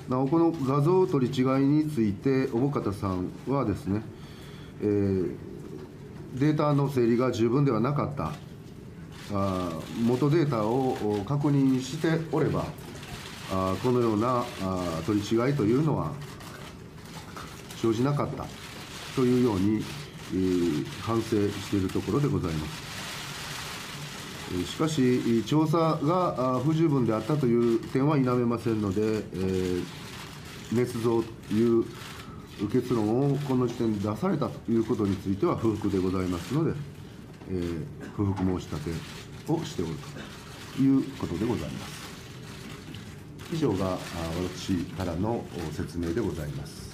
なお、この画像取り違いについて、小保方さんはですね、データの整理が十分ではなかった、元データを確認しておれば、このような取り違いというのは生じなかったというように、反省しているところでございます。しかし、調査が不十分であったという点は否めませんので、捏造という結論をこの時点で出されたということについては不服でございますので、不服申し立てをしておるということでございます。以上が私からの説明でございます。